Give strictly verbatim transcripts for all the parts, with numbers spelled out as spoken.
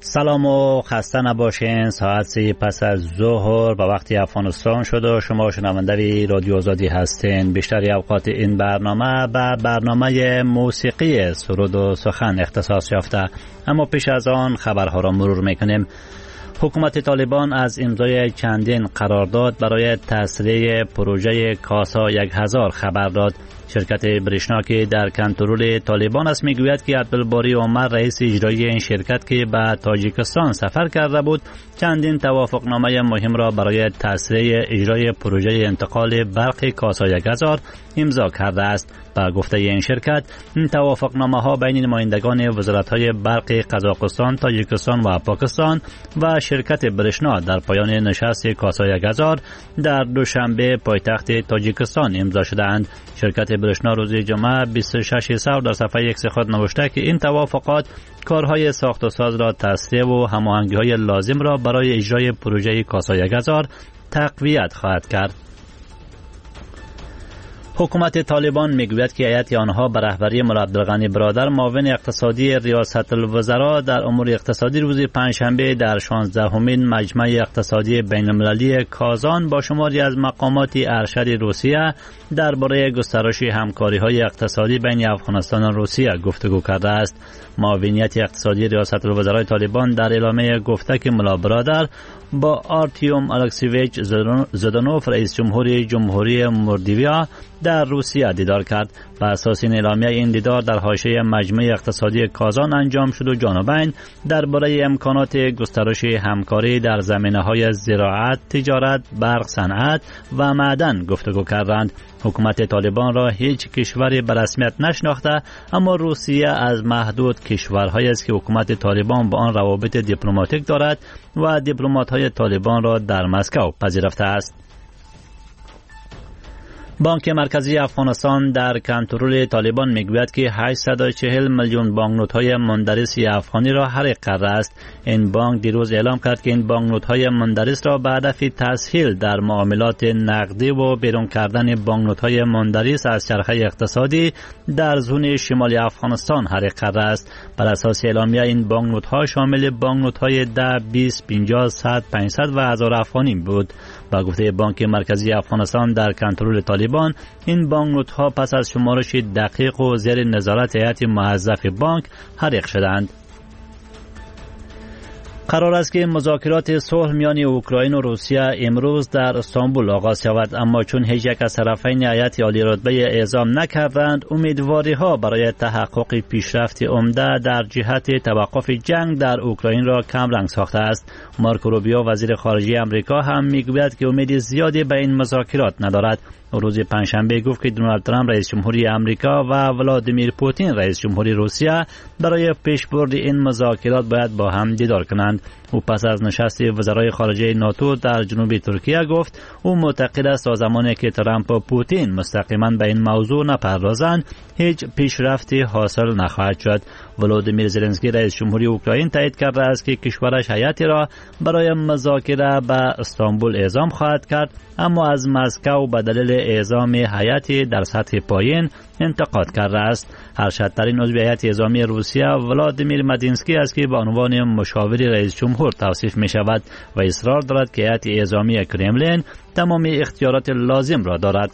سلام و خسته نباشین. ساعت سی پس از ظهر و وقتی افغانستان شد و شما شنونده رادیو آزادی هستین. بیشتری اوقات این برنامه به برنامه موسیقی سرود و سخن اختصاص یافته، اما پیش از آن خبرها را مرور میکنیم. حکومت طالبان از امضای چندین قرارداد برای تسریع پروژه کاسا یک هزار خبر داد. شرکت برشنا که در کنترل طالبان است میگوید که عبدالباری عمر رئیس اجرایی این شرکت که به تاجیکستان سفر کرده بود چندین توافقنامه مهم را برای تسریع اجرای پروژه انتقال برق کاسا یک هزار امضا کرده است. به گفته این شرکت این توافقنامه ها بین نمایندگان وزارت های برق قزاقستان، تاجیکستان و پاکستان و شرکت برشنا در پایان نشست کاسا یک هزار در دوشنبه پایتخت تاجیکستان امضا شدند. شرکت برشنا روز جمعه بیست و شش ثور در صفحه ایکس خود نوشته که این توافقات کارهای ساخت و ساز را تسریع و هماهنگی‌های لازم را برای اجرای پروژه کاسا یک هزار تقویت خواهد کرد. حکومت طالبان میگوید که هیئت آنها به رهبری مولا عبدالغنی برادر معاون اقتصادی ریاست الوزراء در امور اقتصادی روز پنجشنبه در شانزدهمین مجمع اقتصادی بین المللی کازان با شماری از مقامات ارشد روسیه درباره گسترش همکاری‌های اقتصادی بین افغانستان و روسیه گفتگو کرده است. معاونیت اقتصادی ریاست الوزراء طالبان در اعلامیه گفته که مولا برادر با آرتیوم الکسیویچ زدانوف رئیس جمهوری جمهوری موردویا در روسیه دیدار کرد. بر اساس این اعلامیه این دیدار در حاشیه مجمع اقتصادی کازان انجام شد و جانبین درباره امکانات گسترش همکاری در زمینه‌های زراعت، تجارت، برق صنعت و معدن گفتگو کردند. حکومت طالبان را هیچ کشوری به رسمیت نشناخته، اما روسیه از محدود کشورهایی است که حکومت طالبان با آن روابط دیپلماتیک دارد و دیپلمات‌های طالبان را در مسکو پذیرفته است. بانک مرکزی افغانستان در کنترل طالبان میگوید که هشتصد و چهل میلیون بانکنوت‌های مندرس افغانی را حریق کرده است. این بانک دیروز اعلام کرد که این بانکنوت‌های مندرس را به هدف تسهیل در معاملات نقدی و بیرون کردن بانکنوت‌های مندرس از چرخه اقتصادی در زون شمالی افغانستان حریق کرده است. بر اساس اعلامیه این بانکنوت‌ها شامل بانکنوت‌های ده، بیست، پنجاه، صد، پانصد و هزار افغانی بود. با گفته بانک مرکزی افغانستان در کنترل طالبان این بانکنوت ها پس از شمارش دقیق و زیر نظارت هیئت موظف بانک حریق شدند. قرار است که مذاکرات صلح میان اوکراین و روسیه امروز در استانبول آغاز شود، اما چون هیچ یک از طرفین هیئت عالی رتبه اعزام نکردند، امیدواری ها برای تحقق پیشرفت عمده در جهت توقف جنگ در اوکراین را کم رنگ ساخته است. مارکو روبیو وزیر خارجه آمریکا هم میگوید که امید زیادی به این مذاکرات ندارد. روز پنجشنبه گفت که دونالد ترامپ رئیس جمهوری آمریکا و ولادیمیر پوتین رئیس جمهوری روسیه برای پیشبرد این مذاکرات باید با هم دیدار کنند. او پس از نشست وزرای خارجه ناتو در جنوب ترکیه گفت او معتقد است تا زمانی که ترامپ و پوتین مستقیما به این موضوع نپردازند هیچ پیشرفتی حاصل نخواهد شد. ولادیمیر زلنسکی رئیس جمهوری اوکراین تایید کرده است که کشورش هیئتی را برای مذاکره به استانبول اعزام خواهد کرد، اما از مسکو به دلیل اعزام هیئتی در سطح پایین انتقاد کرده است. ارشدترین عضو هیئت اعزامی روسیه ولادیمیر مدینسکی است که به عنوان مشاور رئیس جمهور توصیف می شود و اصرار دارد که هیئت اعزامی کرملین تمام اختیارات لازم را دارد.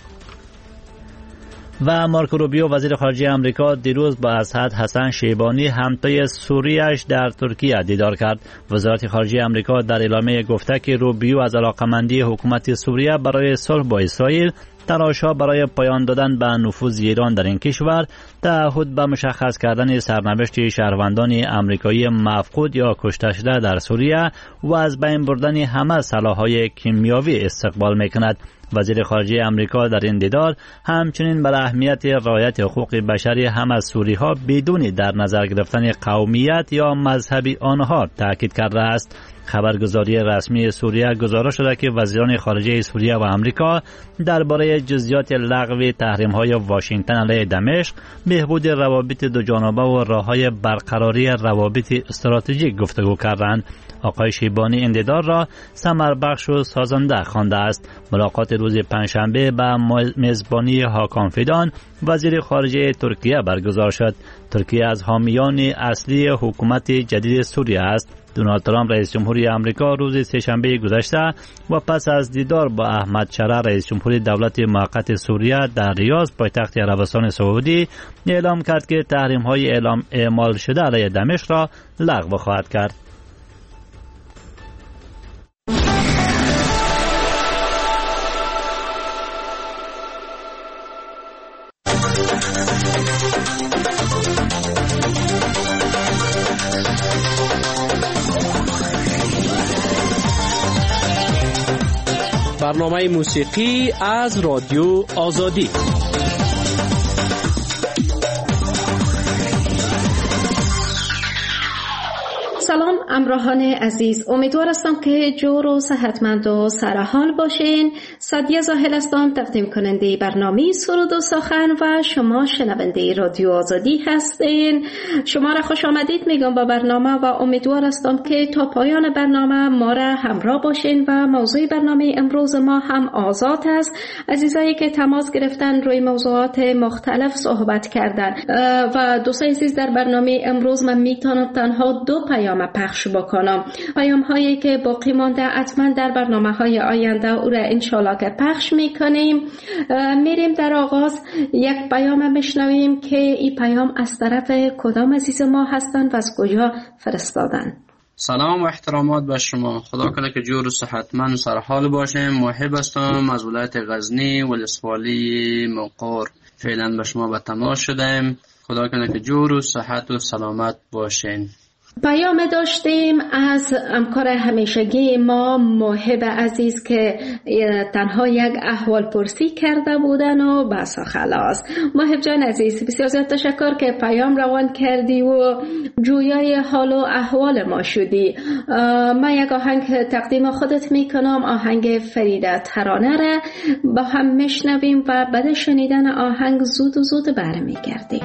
و مارکو روبیو وزیر خارجه آمریکا دیروز با اسعد حسن شیبانی همتای سوریه‌اش در ترکیه دیدار کرد. وزارت خارجه آمریکا در اعلامیه گفته که روبیو از علاقمندی حکومت سوریه برای صلح با اسرائیل، تلاش‌ها برای پایان دادن به نفوذ ایران در این کشور، تعهد به مشخص کردن سرنوشت شهروندان آمریکایی مفقود یا کشته شده در سوریه و از بین بردن همه سلاح‌های کیمیاوی استقبال می‌کند. وزیر خارجه آمریکا در این دیدار همچنین بر اهمیت رعایت حقوق بشری هم از سوری‌ها بدون در نظر گرفتن قومیت یا مذهب آنها تاکید کرده است. خبرگزاری رسمی سوریه گزارش شده که وزیران خارجه سوریه و آمریکا درباره جزئیات لغو تحریم‌های واشنگتن علیه دمشق، بهبود روابط دوجانبه و راه‌های برقراری روابط استراتژیک گفتگو کردند. آقای شیبانی این دیدار را ثمربخش و سازنده خوانده است. ملاقات روز پنجشنبه به میزبانی هاکان فیدان وزیر خارجه ترکیه برگزار شد. ترکیه از حامیان اصلی حکومت جدید سوریه است. دونالد ترامپ رئیس جمهوری آمریکا روز سه‌شنبه گذشته و پس از دیدار با احمد شرع رئیس جمهوری دولت موقت سوریه در ریاض پایتخت عربستان سعودی اعلام کرد که تحریم‌های اعلام اعمال شده علیه دمشق را لغو خواهد کرد. برنامه موسیقی از رادیو آزادی. سلام همراهان عزیز، امیدوار هستم که جور و صحتمند و سرحال باشین. سعدیه زاهل هستم، تقدیم کننده برنامه سرود و سخن و شما شنونده رادیو آزادی هستین. شما را خوش آمدید میگم با برنامه و امیدوار هستم که تا پایان برنامه ما را همراه باشین و موضوع برنامه امروز ما هم آزاد است. عزیزایی که تماس گرفتن روی موضوعات مختلف صحبت کردن و دوستان عزیز، در برنامه امروز من میتونم تنها دو پیام پخش بکنم. پیام هایی که باقی مانده حتما در برنامه های آینده او را انشالله که پخش میکنیم. میریم در آغاز یک پیام بشنویم که این پیام از طرف کدام عزیز ما هستند و از کجا فرستادن. سلام و احترامات به شما. خدا کنه که جور و صحتمند سرحال باشیم. محب هستم از ولایت غزنی ولسوالی مقر. فعلا به شما به تماس شدیم. خدا کنه که جور و صحت و سلامت باشین. پیام داشتیم از همکار همیشگی ما محب عزیز که تنها یک احوال پرسی کرده بودن و بس خلاص. محب جان عزیز، بسیار زیاد تشکر که پیام روان کردی و جویای حال و احوال ما شدی. من یک آهنگ تقدیم خودت میکنم، آهنگ فریده ترانه را با هم میشنویم و بعد شنیدن آهنگ زود و زود برمیگردیم.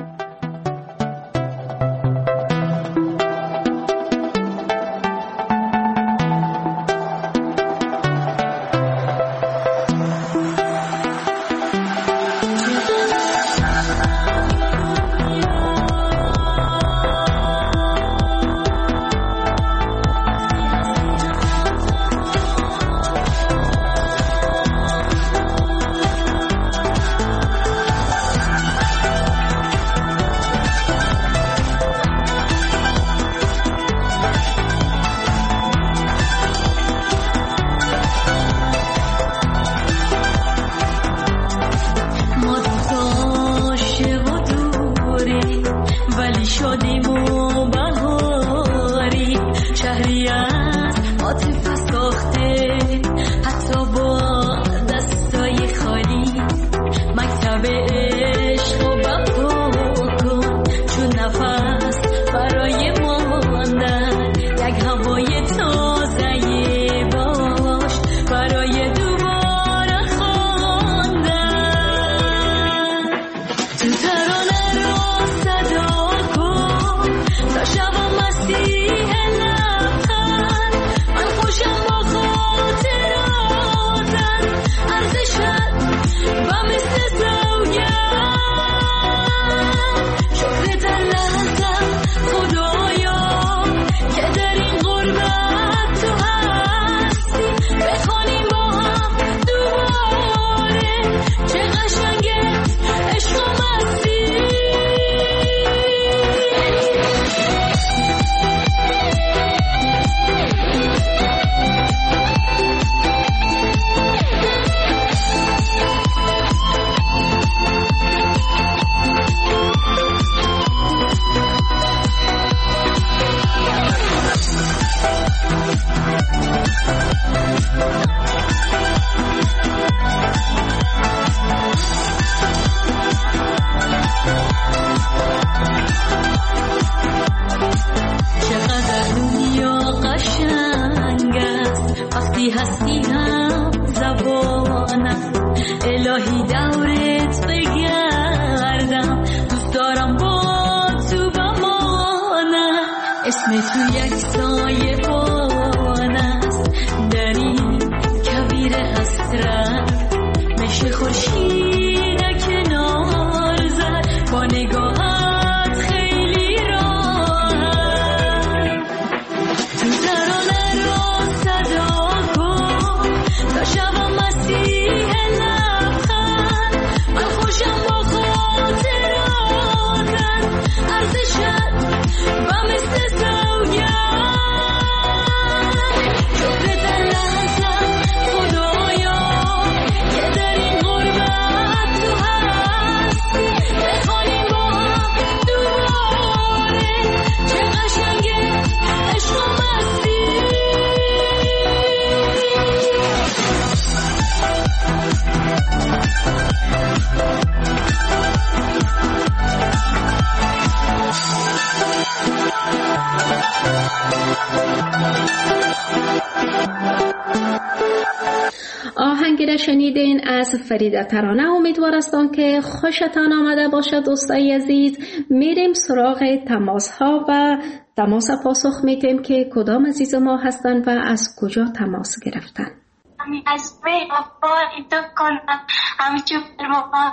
از فریده ترانه. امیدوار هستم که خوشتان آمده باشد دوستای عزیز. میریم سراغ تماس ها و تماس پاسخ میدیم که کدام عزیز ما هستن و از کجا تماس گرفتن. امی از وفای تو کنم همچون فرمان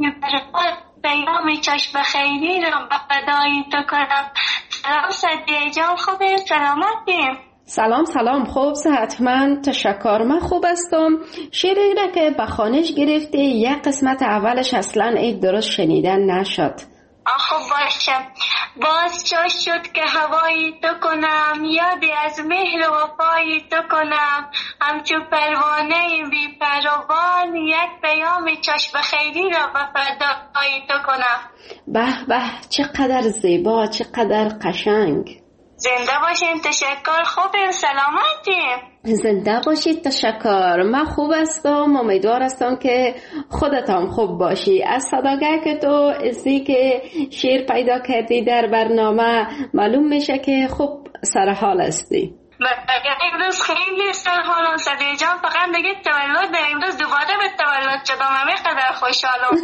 پیام چشم خیلی را به فدای تو کنم. سلام صدیه جان، خوبه؟ سلامتیم؟ سلام سلام، خوب صحتمند، تشکر، من خوب هستم. شعری را که به خوانش گرفتی یک قسمت اولش اصلا ای درست شنیدن نشد. خوب باشم. باز چه شد که هوایی تو کنم، یادی از مهر و وفای تو کنم، همچون پروانه بی پروان یک پیام چشم خیری را به فدای تو کنم. به به، چقدر زیبا، چقدر قشنگ. زنده باشین، تشکر، خوبیم، سلامتیم. زنده باشید، تشکر، من خوب هستم. امیدوار هستم که خودت هم خوب باشی. از صداگه که تو ازی که شیر پیدا کردی در برنامه معلوم میشه که خوب سرحال هستی. امروز خیلی سرحالم صدیه جان، فقط دیگه تولد امروز دوباره به تولد شدم، همه قدر خوشحالم.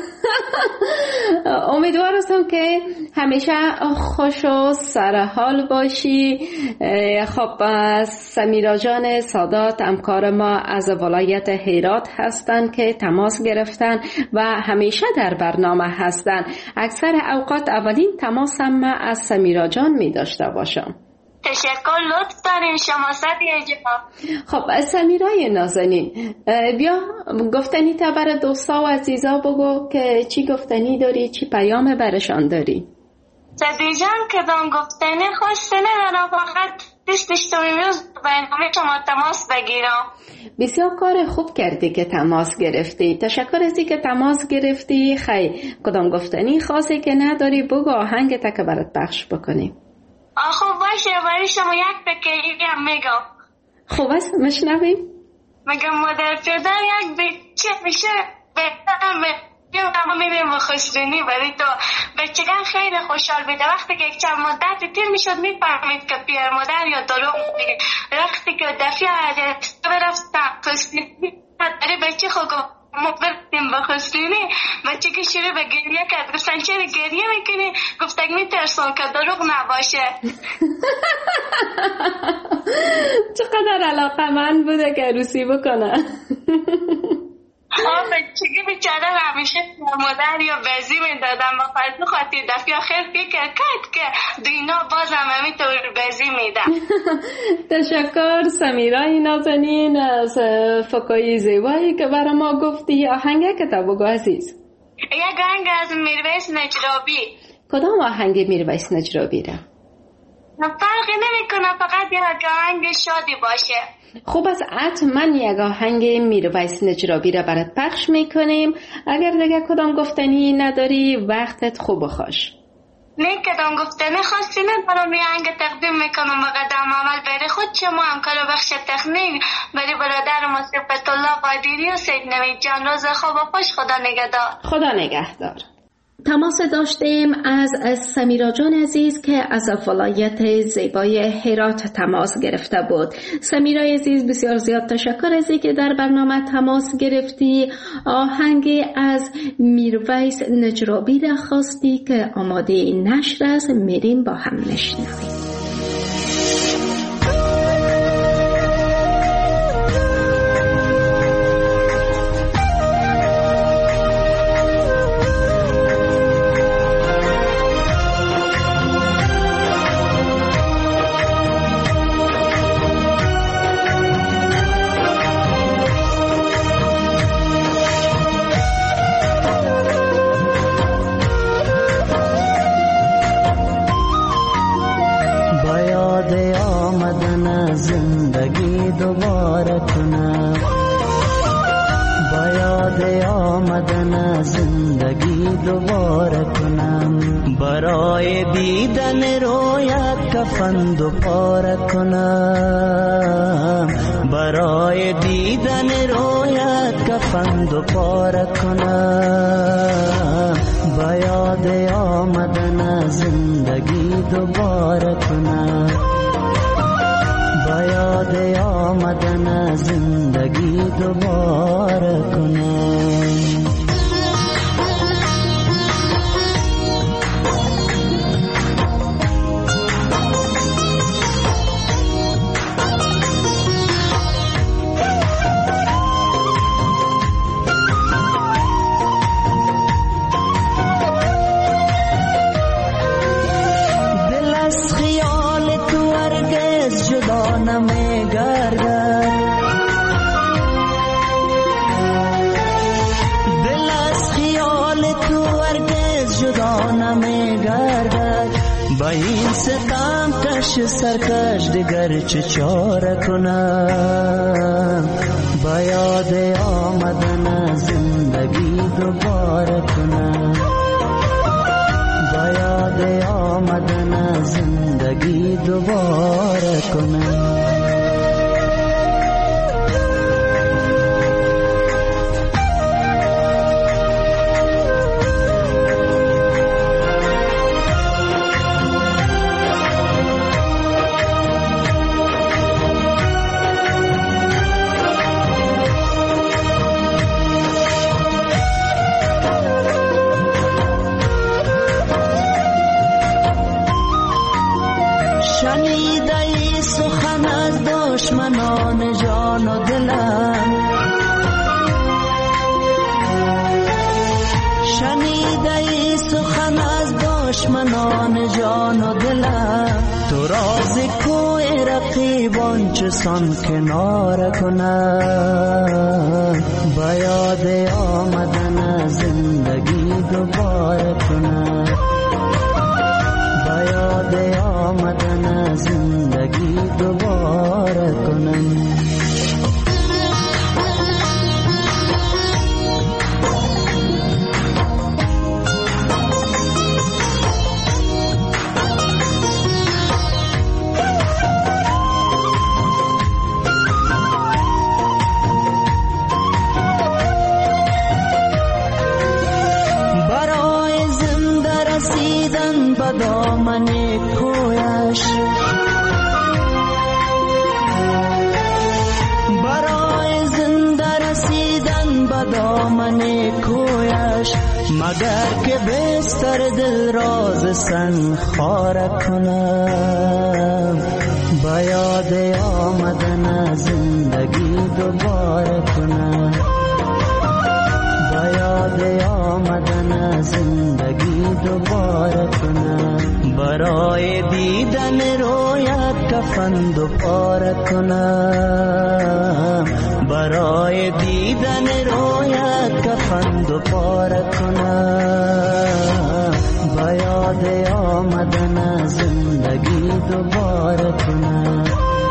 امیدوار هستم که همیشه خوش و سرحال باشی. خب سمیرا جان سادات همکار ما از ولایت هرات هستن که تماس گرفتن و همیشه در برنامه هستن. اکثر اوقات اولین تماس هم از سمیرا جان می داشته باشم. تشکر، لطف دارین شما صدیه جان. خب سمیرای نازنین، بیا گفتنی تا برای دوستا و عزیزا بگو که چی گفتنی داری، چی پیام برشان داری. صدیه جان کدام گفتنی خواسته ندارم، فقط دستش تو میروز برنامه شما تماس بگیرم. بسیار کار خوب کردی که تماس گرفتی. تشکر ازی که تماس گرفتی. خیلی کدام گفتنی خاصی که نداری بگو، آهنگ تا که برات پخش بکنیم. آخو باشه، برای شما یک بکری هم میگم. خوب است، مشنویم. میگم مادر پدر یک بچه میشه بهتر میگم همه میریم بخستونی برای تو بچگان خیلی خوشحال بیده. وقتی که یک چند مدت تیر میشد میفهمید که پیر مادر یا دروغ میگه. وقتی که دفعه عجلسته برفتم خستونی برای بچه خود ما برفتیم بخستونی، بچه که شروع به گریه کرد. گفتن چرا گریه میکنی؟ گفتن میترسون که دروغ نباشه. چقدر علاقه من بوده که عروسی بکنه. آه بچگی بیچاره همیشه مادر یا بزی میدادم با فرض خاطر دفعه آخر فکر کرد که دینا باز هم همینطور بزی میدم. تشکر سمیرای نازنین از فکای زیبایی که برای ما گفتی. آهنگه که تا بگو عزیز. یک آهنگ از میرویس نجرابی. کدام آهنگ میرویس نجرابی را؟ فرقی نمی کنه، فقط یک آهنگ شادی باشه. خوب از حتما یک آهنگ میرویس نجرابی را برات پخش میکنیم. اگر دیگه کدام گفتنی نداری وقتت خوب و خوش. نه کدام گفتنی خاصی ندارم، یه آهنگ تقدیم میکنم به قدم عمل برای خود شما همکار بخش تکنیک، برای برادر ما صفت الله قادری و سید نوید جان. روز خوب و خوش، خدا نگهدار. خدا نگهدار. تماس داشتیم از سمیرا جان عزیز که از ولایت زیبای هرات تماس گرفته بود. سمیرا عزیز بسیار زیاد تشکر ازی که در برنامه تماس گرفتی. آهنگ از میرویس نجرابی را خواستی که آماده نشر است، میریم با هم نشنویم. برای دیدن رویت کفن دوپاره کنم، برای دیدن رویت کفن دوپاره کنم، با یاد آمدن زندگی دوباره کنم، با یاد آمدن زندگی دوباره کنم. حال تو هرگز جدا نمیگردد، با این ستم کش سرکش دیگر چه چاره کنم، با یاد آمدن زندگی دوباره کنم، با یاد آمدن زندگی دوباره کنم. شنیده ای سخن از دشمنان جان و دلم، شنیده ای سخن از دشمنان جان و دلم، تو راز کوی رقیبان چسان کنار کنم، با یاد آمدن زندگی دوباره کنم، با یاد آمدن زندگی دوباره کنم. برای زنده رسیدن به دامن کویش، برای زنده رسیدن به دامن کویش، مگر که بستر دل راز سنگ خاره کنم، با یاد آمدن زندگی دوباره کنم، با یاد آمدن زندگی دوباره کنم، برای دیدن رویت کفن دوباره کنم، برای دیدن رویت کفن دوباره کنم، با یاد آمدن زندگی دوباره کنم،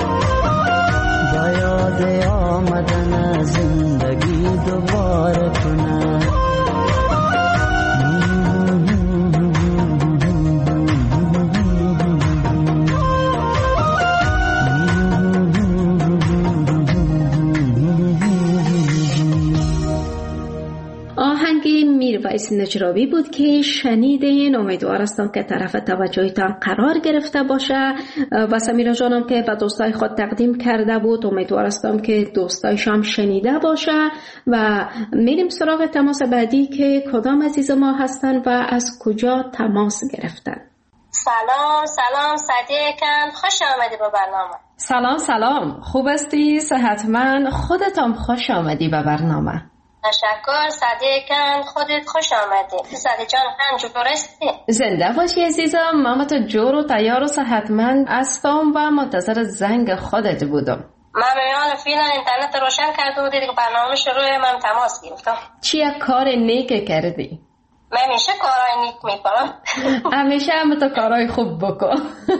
با یاد آمدن زندگی دوباره کنم. میرویس نجرابی بود که شنیدین. امیدوار هستم که طرف توجهتان قرار گرفته باشه و سمیرا جانم که به دوستای خود تقدیم کرده بود امیدوار هستم که دوستایش هم شنیده باشه و میریم سراغ تماس بعدی که کدام عزیز ما هستن و از کجا تماس گرفتن. سلام سلام صدیقم، خوش آمدی به برنامه. سلام سلام، خوب هستی؟ صحتمند؟ خودت هم خوش آمدی به برنامه. تشکر صدیقم، خودت خوش آمدی. صدیق جان هم جور هستی؟ زنده باشی عزیزم، من تو جور و تیار و صحتمند هستم و منتظر زنگ خودت بودم. من میان فعلا اینترنت روشن کرده بودی دیگه برنامه شروع من تماس گرفتم. چیه کار نیک کردی؟ من همیشه کارهای نیک میکنم. همیشه هم تو کارهای خوب بکن.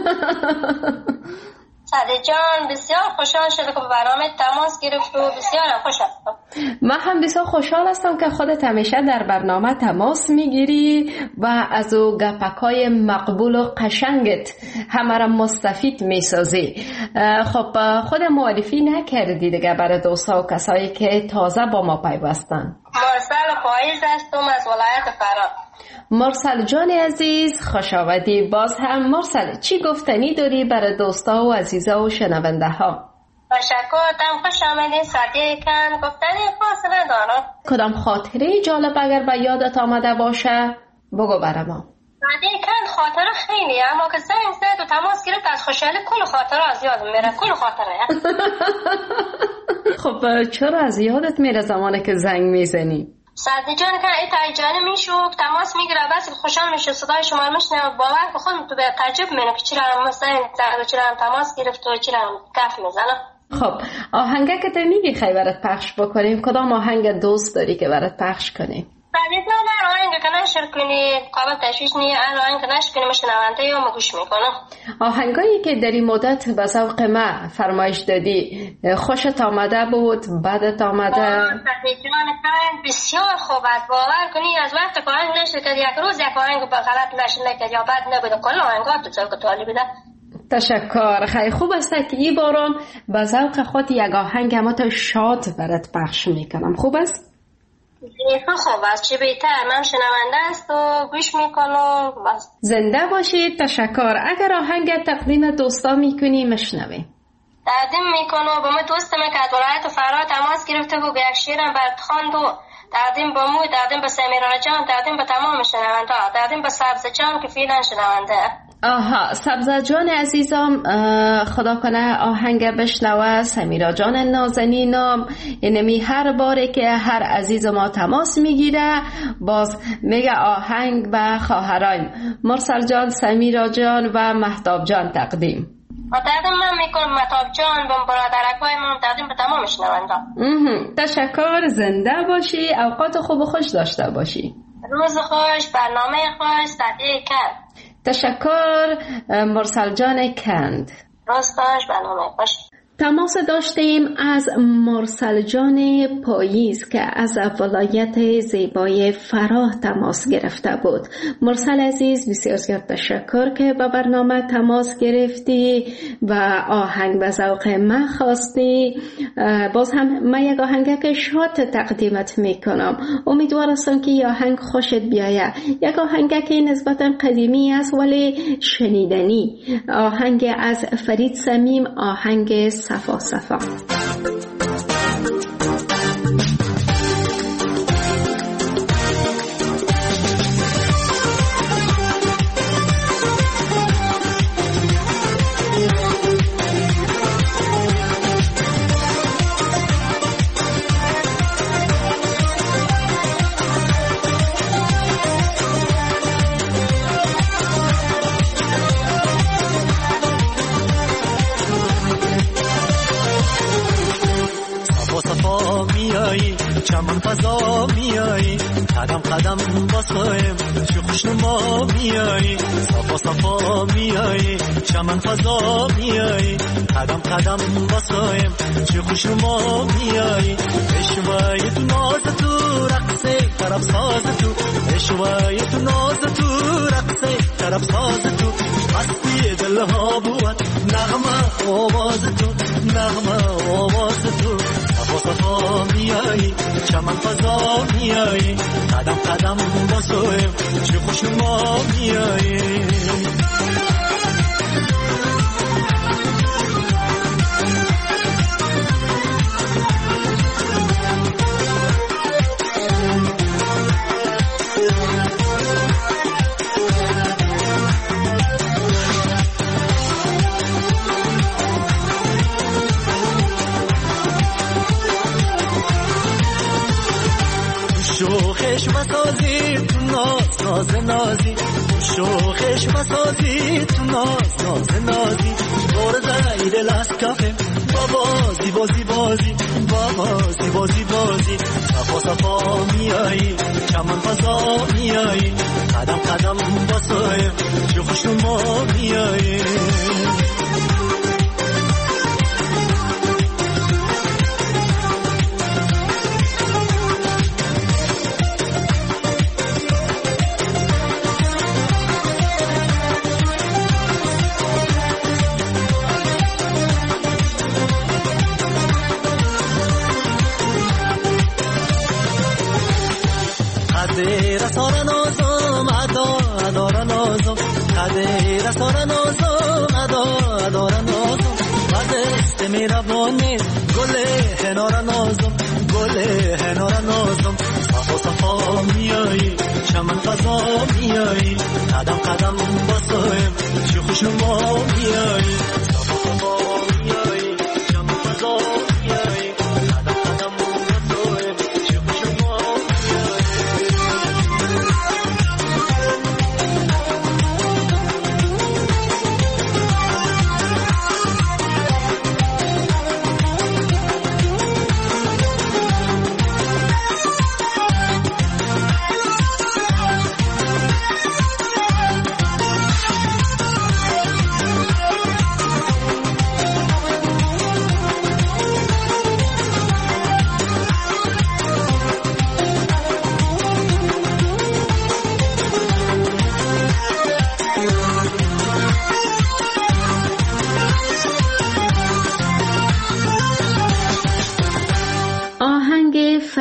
صدیق جان بسیار خوشحال شده که به برنامه تماس گرفت و بسیار خوشحال هستم. من هم بسیار خوشحال هستم که خودت همیشه در برنامه تماس میگیری و از او گپکای مقبول و قشنگت همه را مستفید میسازی. خب خود معرفی نکردی دیگه برای دوستا و کسایی که تازه با ما پیوستن. مرسل پاییز هستم از ولایت فرا. مرسل جان عزیز خوش آمدی. باز هم مرسل چی گفتنی داری برای دوستا و عزیزا و شنونده ها؟ تشکر، تم خوش آمدین. صدیقم گفتنی فاصله دارم. کدام خاطره جالب اگر به یادت آمده باشه بگو برای ما. صدیقم خاطره خیلی، اما که زنگ زد و تماس گرفت از خوشحالی کل خاطره از یادم میره. کل خاطره خب چرا از یادت میره زمانی که زنگ میزنی؟ صدیق جان که ای تایجانی میشو تماس میگیره بس خوشحال میشه صدای شما میشنه باور که خودم تو به تعجب میره که چرا مثلا زنگ چرا تماس گرفت و چرا کف میزنه. خب آهنگه که تو میگی خیلی برات پخش بکنیم کدام آهنگ دوست داری که برات پخش کنیم؟ صدیق جان من آهنگ که نشر کنی قابل تشویش نیه، هر آهنگ که نشر کنی شنونده یا ما گوش میکنم. آهنگایی که در این مدت به ذوق ما فرمایش دادی خوشت آمده بود؟ بدت آمده؟ جان کن بسیار خوبت. باور کنی از وقت که آهنگ نشر کرد یک روز یک آهنگ به غلط نشر نکرد یا بد نبوده، کل آهنگات تو ذوق طالبی ده. تشکر. خیلی خوب است که این باران به ذوق خود یک آهنگ ما تا شاد برات پخش میکنم. خوب است؟ خوب است. چه بهتر، من شنونده است و گوش میکنم. زنده باشید. تشکر. اگر آهنگ تقدیم دوستا میکنی مشنویم. تقدیم میکنم با ما دوستم که از ولایت فرا تماس گرفته و به یک شیرم برات خواند و تقدیم با مو، تقدیم به سمیرا جان، تقدیم به تمام شنونده، تقدیم به سبز جان که فعلا شنونده. آها، سبزه جان عزیزم خدا کنه آهنگ بشنوه. سمیرا جان نازنینم، اینمی هر باره که هر عزیز ما تماس میگیره باز میگه آهنگ به خواهران مرسل جان، سمیرا جان و مهتاب جان تقدیم. و تقدیم من میکنم مهتاب جان به برادرکای من، تقدیم به تمام شنونده. تشکر. زنده باشی، اوقات خوب و خوش داشته باشی. روز خوش، برنامه خوش، صدیه کند. تشکر مرسل جان کند. راستش برنامه خوش. تماس داشتیم از مرسل جان پاییز که از ولایت زیبای فراه تماس گرفته بود. مرسل عزیز بسیار زیاد تشکر که با برنامه تماس گرفتی و آهنگ به ذوق من خواستی. باز هم من یک آهنگ که شاد تقدیمت میکنم. امیدوار هستم که آهنگ خوشت بیاید. یک آهنگ که نسبتا قدیمی است ولی شنیدنی. آهنگ از فرید صمیم، آهنگ صفا صفا. چمن فضا میایی، قدم قدم باسایم چه خوشنما میایی، صفا صفا میایی، چمن فضا میایی، قدم قدم باسایم چه خوشنما میایی، اشوای تو ناز تو رقصه طرف ساز تو، اشوای تو ناز تو رقصه طرف ساز تو، مستی دلها بود نغمه آواز تو، نغمه آواز تو، صفا صفا میایی، چمن فضا میایی، قدم قدم باسویم چه خوشنما میایی. شوخش بسازی تو ناز ناز نازی، شوخش بسازی تو ناز ناز نازی، دور زیر لاست کافه بابازی بازی بازی بابازی بازی بازی، صفا صفا میایی، چمن فضا میایی، قدم قدم باسایم چه خوشنما میایی. رسانه نازم ادا اداره نازم، قدر رسانه نازم ادا اداره نازم، وزست میروانه گل هناره نازم، گل هناره نازم، صفا صفا میایی، چمن فضا میایی، قدم قدم باسایم چه خوشنما میایی، صفا صفا میایی، چمن فضا میایی، قدم قدم باسایم چه خوشنما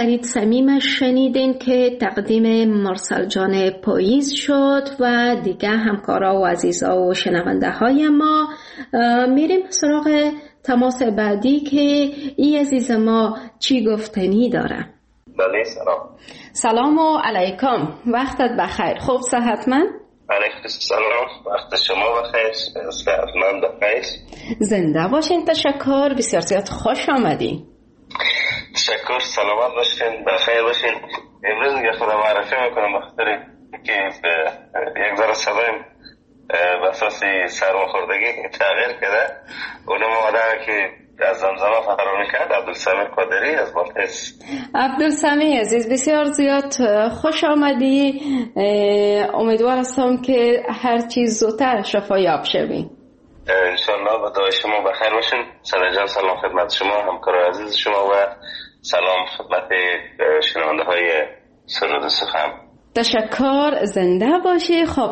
فرید صمیم شنیدین که تقدیم مرسل جان پاییز شد و دیگه همکارا و عزیزا و شنونده های ما. میریم سراغ تماس بعدی که ای عزیز ما چی گفتنی داره. بله سلام. سلام و علیکم، وقتت بخیر. خوب صحتمند؟ علیکم سلام، وقت شما بخیر، صحتمند بخیر. زنده باشین. تشکر، بسیار زیاد خوش آمدین. تشکر، سلامت باشین، بخیر باشین. امروز دیگه خدا معرفی میکنم بخاطر که یک ذره صدایم به اساس سرماخوردگی تغییر کرده. اونم آدمی که از زمزمه فرار میکرد، عبدالسمی قادری از بالتیس. عبدالسمی عزیز بسیار زیاد خوش آمدی. امیدوار هستم که هر چیز زودتر شفایاب شوی. انشالله. با دعای شما بخیر باشین. سلام جان، سلام خدمت شما، همکار عزیز شما و سلام خدمت شنونده های سرود سخن. تشکر، زنده باشی. خب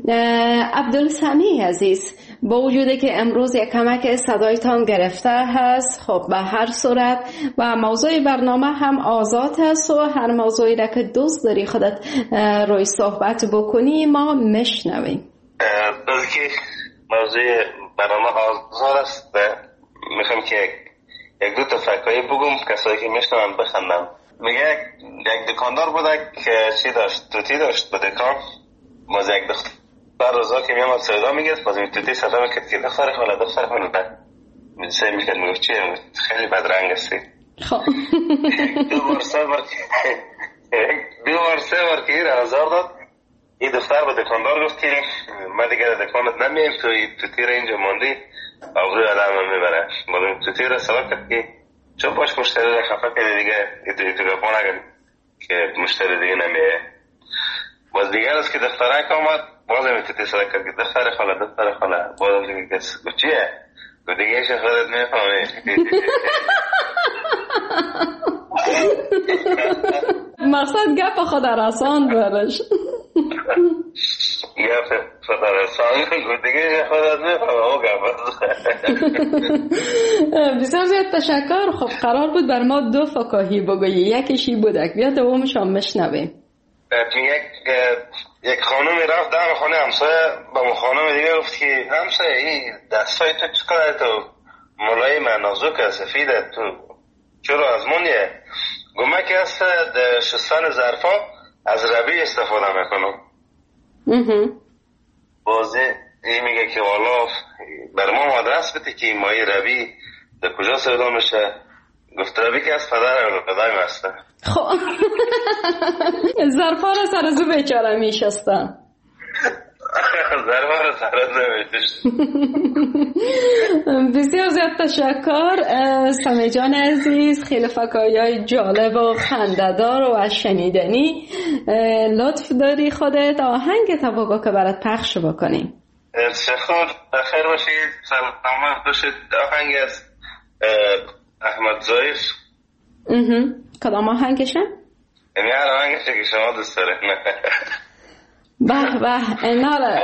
عبدالسمی عزیز، با وجودی که امروز یک کمک صدایتان گرفته هست، خب به هر صورت و موضوع برنامه هم آزاد هست و هر موضوعی را که دوست داری خودت روی صحبت بکنی ما میشنویم. از که موضوع برنامه آزاد است، میخوام که یک دو تا فکایی بگم کسایی که میشنون بخندم. میگه یک دکاندار بوده که چی داشت؟ توتی داشت به دکان. باز یک دختر روزا که میامد سودا میگرد، باز این توتی صدا میکرد که دختر خاله دختر خاله بعد میسه میکرد میگفت چیه؟ خیلی بدرنگ هستی. خب دو بار سه بار دو بار سه بار که این آزار داد. این دختر به دکاندار گفت که من دیگه دکانت نمیم، تو توتی را اینجا ماندی آبروی آدم هم میبره. باز این توتی را سبا کرد که چون باش مشتری را خفه کرده دیگه تو گفت نگن که مشتری دیگه نمیه. باز دیگر است که دخترک آمد، باز هم توتی صدا کرد که دختر خاله دختر خاله. باز هم دیگه کس گفت چیه؟ گفت دیگه ایش خودت میفهمی. مقصد گپ خود رسان برش. گپ خود رسان گفت دیگه ایش خودت میفهمی. او گپ بسیار زیاد تشکر. خب قرار بود بر ما دو فکاهی بگویی، یکیشی بودک، بیا دومش هم مشنویم. یک یک خانمی رفت دم خانه همسایه، با خانم دیگه گفت که همسایه این دستای تو چقدر تو ملایم نازک سفیده، تو چرا از مونیه؟ گمه که هست شستن ظرفا از ربی استفاده میکنم. بازی این میگه که والا بر ما آدرس بده که مای ربی در کجا سودا میشه. گفت ربی که از پدر اولادایم هسته. خب ظرفا رو سر زو بیچاره میشستن. ظرفا رو سر زو میشستن. بسیار زیاد تشکر سمی جان عزیز، خیلی فکایای جالب و خنده‌دار و از شنیدنی. لطف داری خودت آهنگ تا بگو که برات پخش بکنیم. تشکر، بخیر باشید، سلامت باشید. آهنگ از احمد ظاهر. کدام آهنگشه؟ یعنی هر آهنگشه که شما دوست دارید. به به ایناله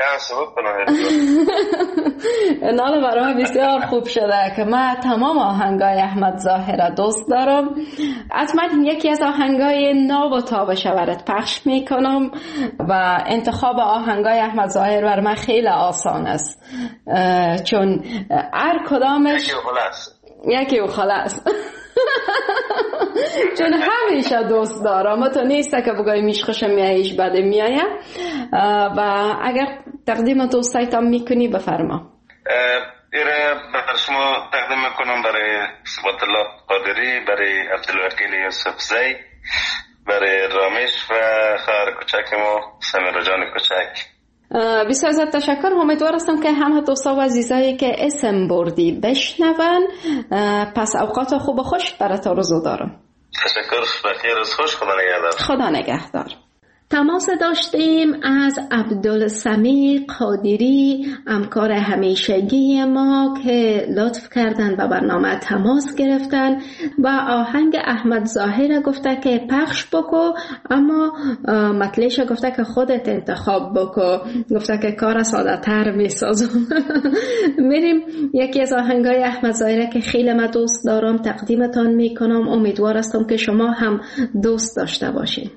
ایناله برای من بسیار خوب شده که من تمام آهنگای احمد ظاهر دوست دارم. حتما یکی از آهنگای ناب و تابش برات پخش میکنم و انتخاب آهنگای احمد ظاهر بر من خیلی آسان است، چون هر کدامش یکی و خلاص یکی و خلاص چون همیشه دوست دارم. تو نیسته که بگوی میش خوشم میایش بده میایه. و اگر تقدیم دوستایتان میکنی بفرما. ایره بر شما تقدیم میکنم برای ثبات الله قادری، برای عبدالوکیل یوسف زی، برای رامش و خواهر کوچک ما سمیرا جان کوچک. بسیار زیاد تشکر. امیدوار هستم که همه دوستا و عزیزایی که اسم بردی بشنون. پس اوقات خوب و خوش برات آرزو دارم. تشکر، بخیر روز خوش. خدا نگهدار. خدا نگهدار. تماس داشتیم از عبدالسمیع قادری، همکار همیشگی ما که لطف کردن و برنامه تماس گرفتن و آهنگ احمد ظاهر گفته که پخش بکو، اما مطلعش گفته که خودت انتخاب بکو، گفته که کار ساده تر می سازم. میریم یکی از آهنگای احمد ظاهر که خیلی من دوست دارم تقدیمتان می کنم. امیدوار هستم که شما هم دوست داشته باشین.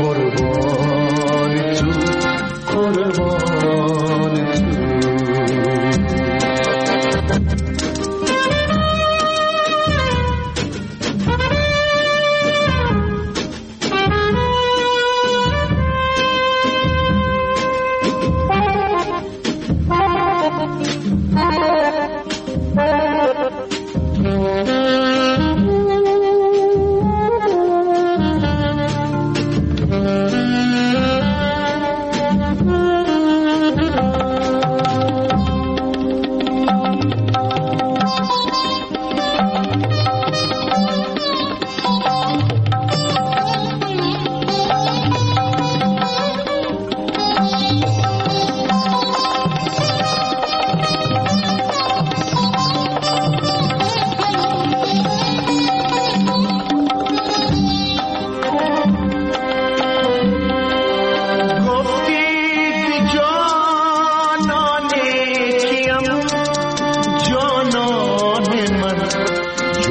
قربان تو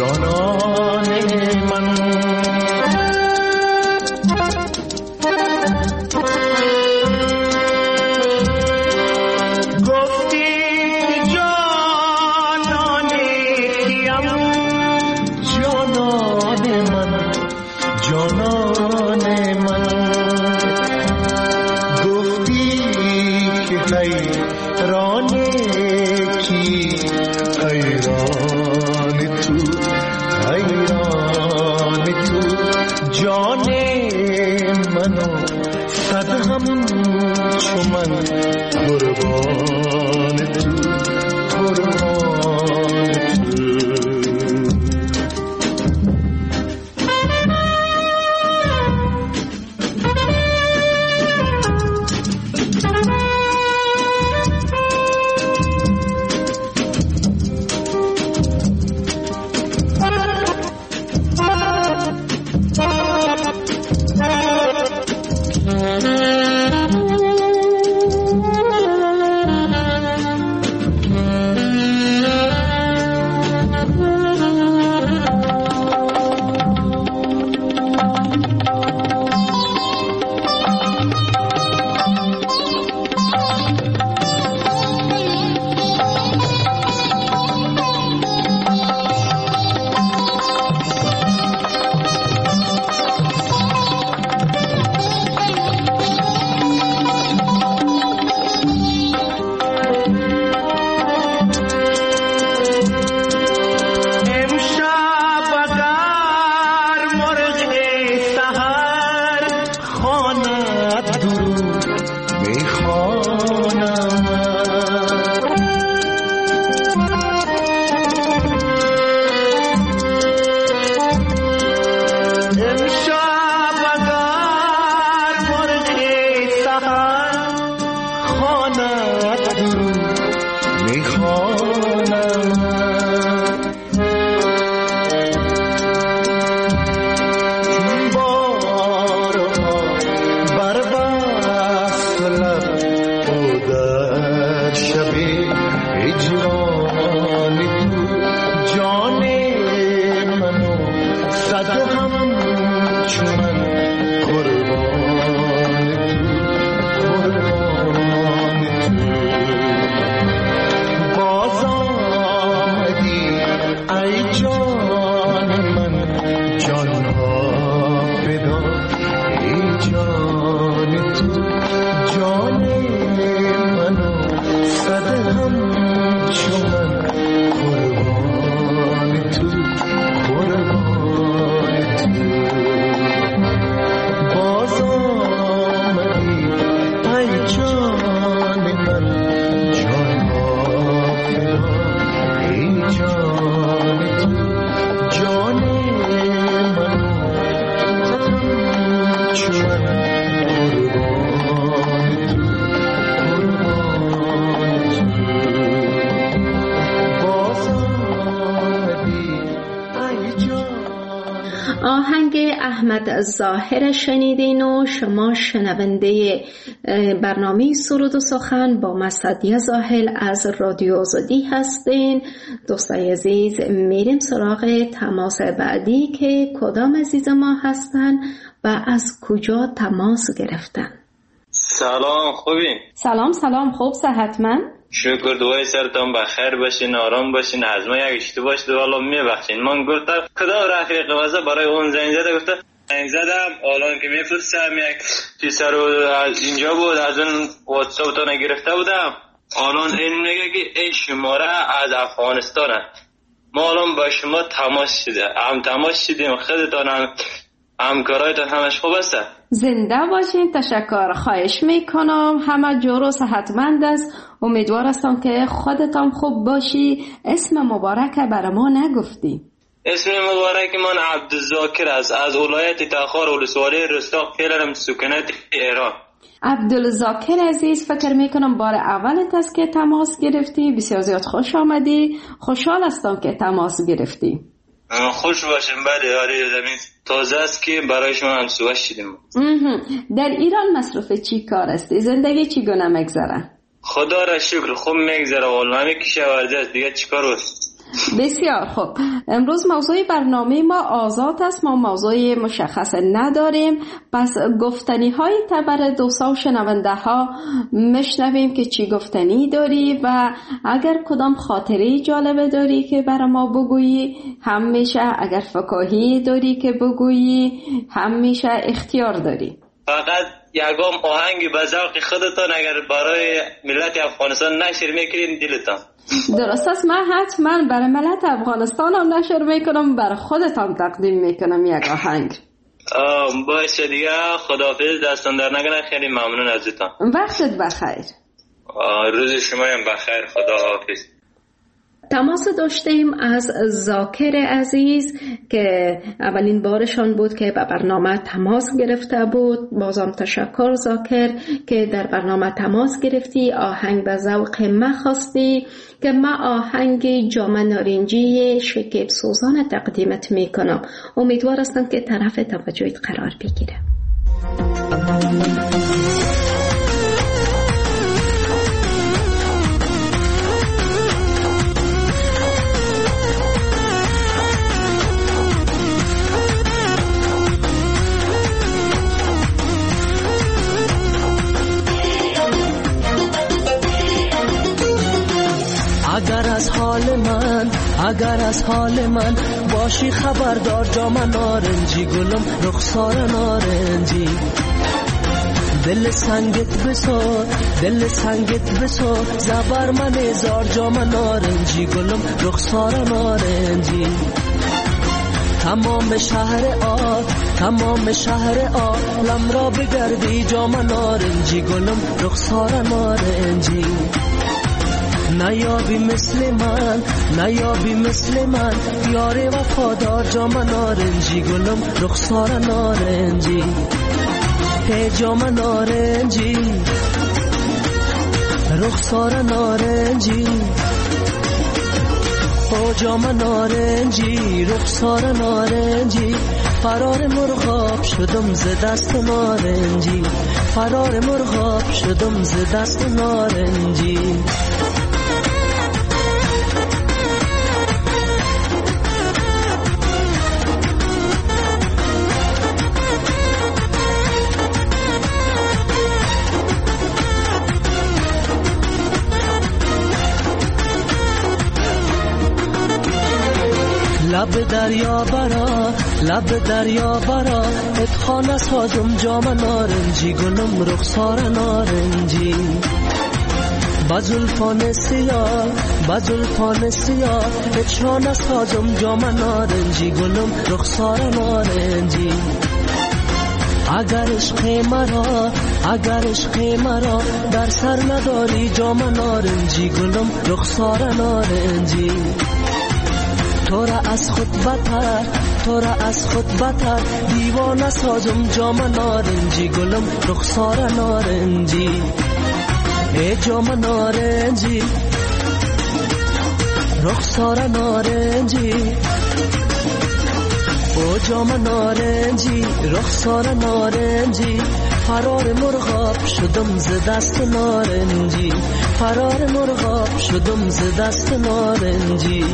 جانان من. آهنگ احمد ظاهر شنیدین و شما شنونده برنامه سرود و سخن با مسعدیه زاهل از رادیو آزادی هستین. دوستای عزیز، میریم سراغ تماس بعدی که کدام عزیز ما هستن و از کجا تماس گرفتن. سلام، خوبین؟ سلام سلام، خوب صحتمند؟ شکر، دوای سرتان بخیر باشین، آرام باشین. از ما یک اشتباه شده والا میبخشین. من گفتم کدام رفیق واسه برای اون زنگ زده، گفتم زنگ زدم الان که میفرستم یک پسر از اینجا بود، از اون واتساپ تون گرفته بودم. الان این میگه که این شماره از افغانستانه. ما الان با شما تماس شده هم تماس شدیم. خودتان هم همکارایتان همش خوب است؟ زنده باشین. تشکر، خواهش میکنم. همه جور و صحتمند است. امیدوار هستم که خودتان خوب باشی. اسم مبارک برای ما نگفتی. اسم مبارک من عبدالذاکر است، از ولایت تخار ولسوالی رستاق، فعلا سکنت ایران. عبدالذاکر عزیز، فکر میکنم بار اولت است که تماس گرفتی. بسیار زیاد خوش آمدی. خوشحال هستم که تماس گرفتی. خوش باشم. بله، آره، زمین تازه است که برای شما هم سوش شدیم. در ایران مصروف چی کار هستی؟ زندگی چی گونه مگذره؟ خدا را شکر خوب میگذره. والله همه کشاورزی است، دیگه چی کار است؟ بسیار خوب. امروز موضوع برنامه ما آزاد است، ما موضوع مشخص نداریم، پس گفتنی های تبر دوستا و شنونده ها مشنویم که چی گفتنی داری و اگر کدام خاطره جالبه داری که برای ما بگویی همیشه، اگر فکاهی داری که بگویی همیشه اختیار داری. فقط یکم آهنگی به ذوق خودتان اگر برای ملت افغانستان نشر میکنین دلتان. درست است، من حتما برای ملت افغانستان هم نشر میکنم، برای خودتان تقدیم میکنم یک آهنگ. باشه دیگه، خداحافظ، دستان در نکنه، خیلی ممنون ازتان. وقتت بخیر. روز شما هم بخیر، خداحافظ. تماس داشتیم از ذاکر عزیز که اولین بارشان بود که به برنامه تماس گرفته بود. بازم تشکر ذاکر که در برنامه تماس گرفتی، آهنگ به ذوق من خواستی که من آهنگ جام نارنجی شکیب سوزان تقدیمت میکنم. امیدوار هستم که طرف توجهت قرار بگیره. اگر از حال من اگر از حال من باشی خبردار، جام نارنجی گلم رخسار نارنجی، دل سنگت بسار دل سنگت بسار، زبر من هزار جام نارنجی گلم رخسار نارنجی. تمام شهر آب تمام شهر آب لم را بگردی، جام نارنجی گلم رخسار نارنجی. نیابی مثل من نیابی مثل من، یار وفادار جام نارنجی گلم رخسار نارنجی. هی جام نارنجی رخسار نارنجی، او جام نارنجی رخسار نارنجی. فرار مرغاب شدم ز دست نارنجی، فرار مرغاب شدم ز دست نارنجی. لب دریا برا لب دریا برا، اتخانه سازم جام نارنجی گلم رخسار نارنجی. بزلفان سیاه بزلفان سیاه، اتخانه سازم جام نارنجی گلم رخسار نارنجی. اگر عشق مرا اگر عشق مرا در سر نداری، جام نارنجی گلم رخسار نارنجی. تو را از خود بتر تو را از خود بتر، دیوانه سازم جام نارنجی گلم رخسار نارنجی. ای جام نارنجی رخسار نارنجی، او جام نارنجی رخسار نارنجی. فرار مرغاب شدم ز دست نارنجی، فرار مرغاب شدم ز دست نارنجی.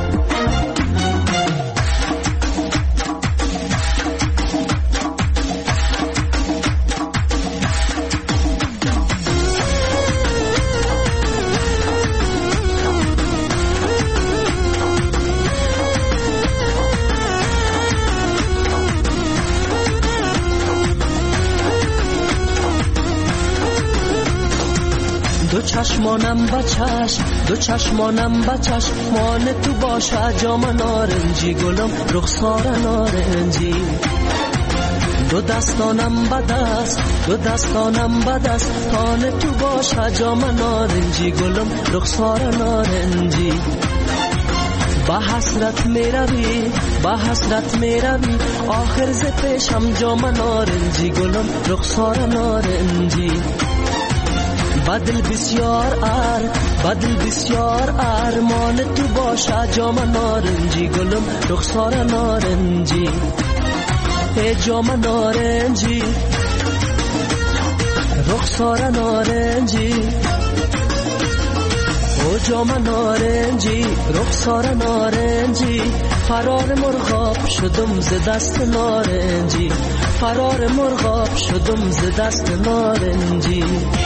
دو چشمانم بچش دو چشمانم بچش، مان تو باشه جام نارنجی گلم رخسار نارنجی. دو دستانم بدست دو دستانم بدست، تان تو باشه جام نارنجی گلم رخسار نارنجی. با حسرت میروی با حسرت میروی، آخر ز پیشم جام نارنجی گلم رخسار نارنجی. بدل بسیار ار بدل بسیار ارمان تو باشه جام نارنجی گلم رخسار نارنجی. ای جام نارنجی رخسار نارنجی، او جام نارنجی رخسار نارنجی فرار مرغاب شدم ز دست نارنجی فرار مرغاب شدم ز دست نارنجی.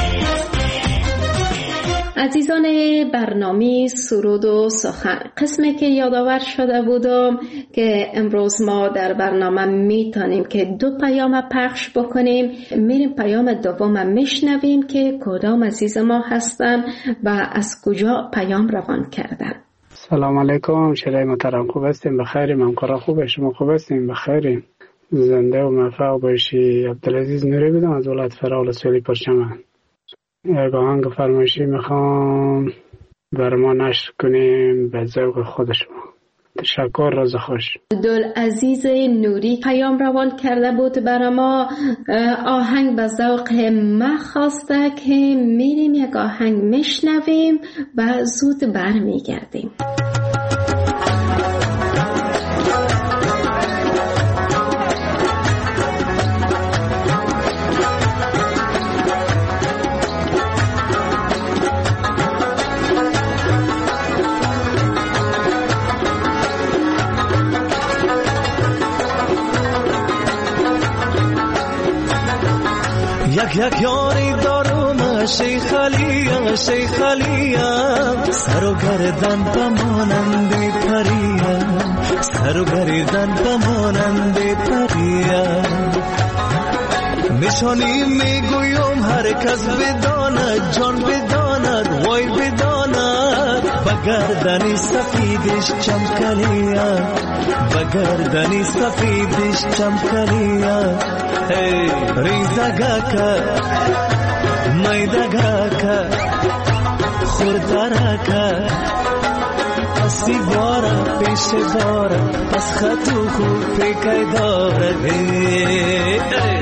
عزیزان برنامه سرود و سخن، قسمی که یادآور شده بودم که امروز ما در برنامه میتونیم که دو پیام پخش بکنیم. میریم پیام دوم میشنویم که کدام عزیز ما هستن و از کجا پیام روان کردن. سلام علیکم شیرای محترم، خوب هستیم؟ بخیریم؟ همکارا خوبه؟ شما خوب هستیم؟ بخیریم؟ زنده و موفق باشی. عبدالعزیز نوری بودم از ولایت فرال سولی پرچمن. یک آهنگ فرمایشی میخوام بر ما نشر کنیم به ذوق خود شما. تشکر، روز خوش. عبدالعزیز نوری پیام روان کرده بود برای ما. آهنگ به ذوق ما خواسته که میریم یک آهنگ میشنویم و زود برمیگردیم. یک یک یاری دارم شیخ علیم شیخ علیم سر و گردن بمانند پریم سر و گردن بمانند پریم نشانی میگویم هر کس بداند جان بداند وای بداند بگردنی سفیدش چمکنیم بگردنی سفیدش چمکنیم. Hey, rizagaka, maidagaka, khurdaraka, asibara, peshedara, pas khatuku pekaidara. Hey, hey.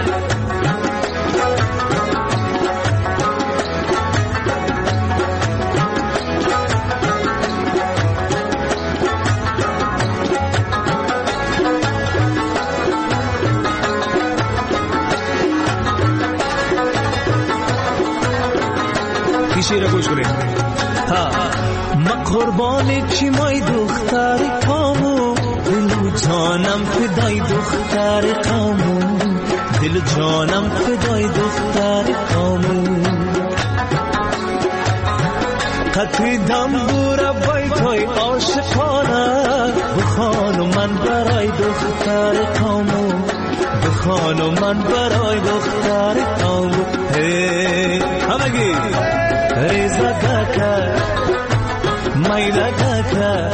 شیر گوش کنید. ها ما قربان چی مای دختر کامو دل جانم فدای دختر کامو دل جانم فدای دختر کامو قطعی دنبور بیتای عاشقانه بخانو من برای دختر کامو بخانو من برای دختر کامو. هی همگی ریزگاکا مایدگاکا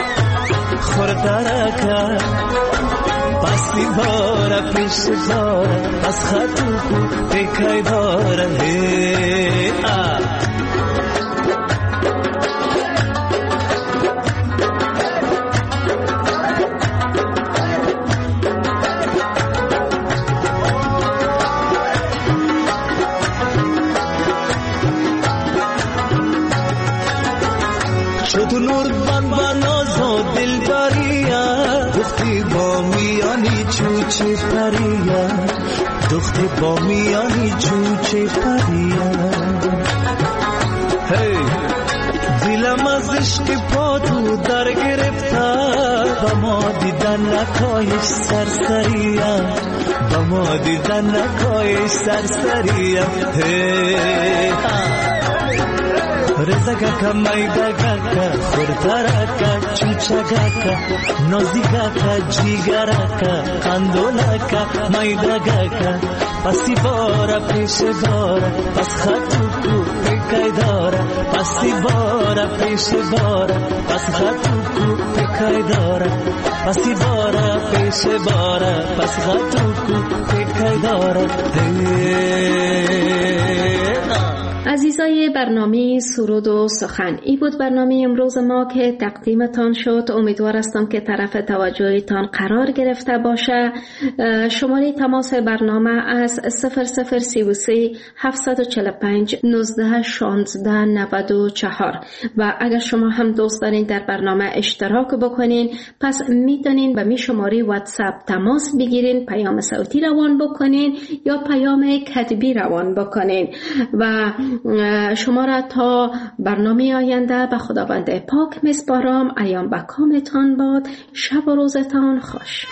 خوردارکا پسی بارا پیش بارا از خطوکو پیکای بارا. هی آه تو نور بان بانازو دل بریا دختی با میانی چوچه پریا دختی با میانی چوچه پریا. هی دلم از عشق پا تو در گرفته با ما دیدن نکایش سرسریا با ما دیدن نکایش سرسریا. هی رزگاکا مایدگاکا خوردارکا چوچگاکا نازیگاکا جیگراکا قندولاکا مایدگاکا پسی بارا پیش بارا پس خطوکو پیکای دارا پسی بارا پیش بارا پس خطوکو پیکای دارا پسی بارا پیش بارا پس خطوکو پیکای دارا. عزیزای برنامه سرود و سخن، ای بود برنامه امروز ما که تقدیمتان شد. امیدوار هستم که طرف توجهتان قرار گرفته باشه. شماره تماس برنامه از صفر صفر سی و سه هفتصد و چهل و پنج نوزده شانزده نود و چهار و اگر شما هم دوست دارین در برنامه اشتراک بکنین پس میتونین به می شماره واتساپ تماس بگیرین، پیام صوتی روان بکنین یا پیام کتبی روان بکنین و شما را تا برنامه آینده به خداوند پاک میسپارم. ایام به کامتان باد. شب و روزتان خوش.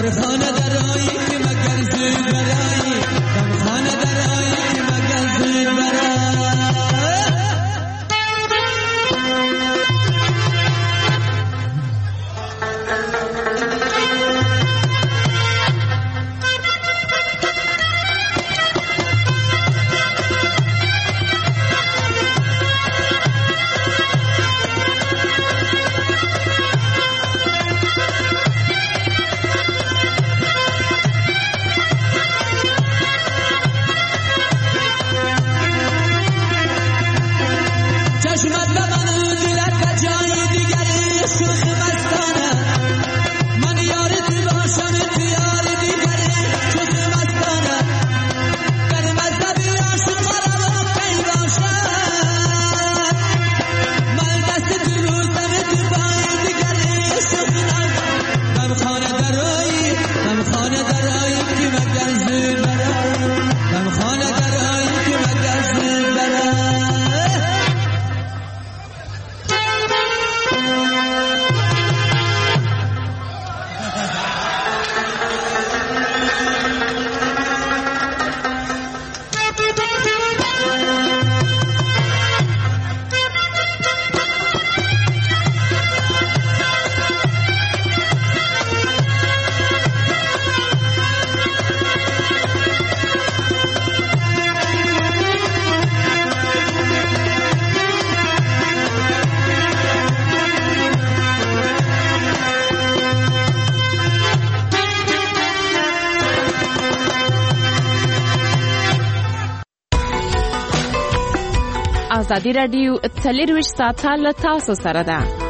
خانه درایی که مگر زود برایی غم خانه درایی که مگر زود برایی آزادی رادیو څلرویشت ساعته له تاسو سره ده.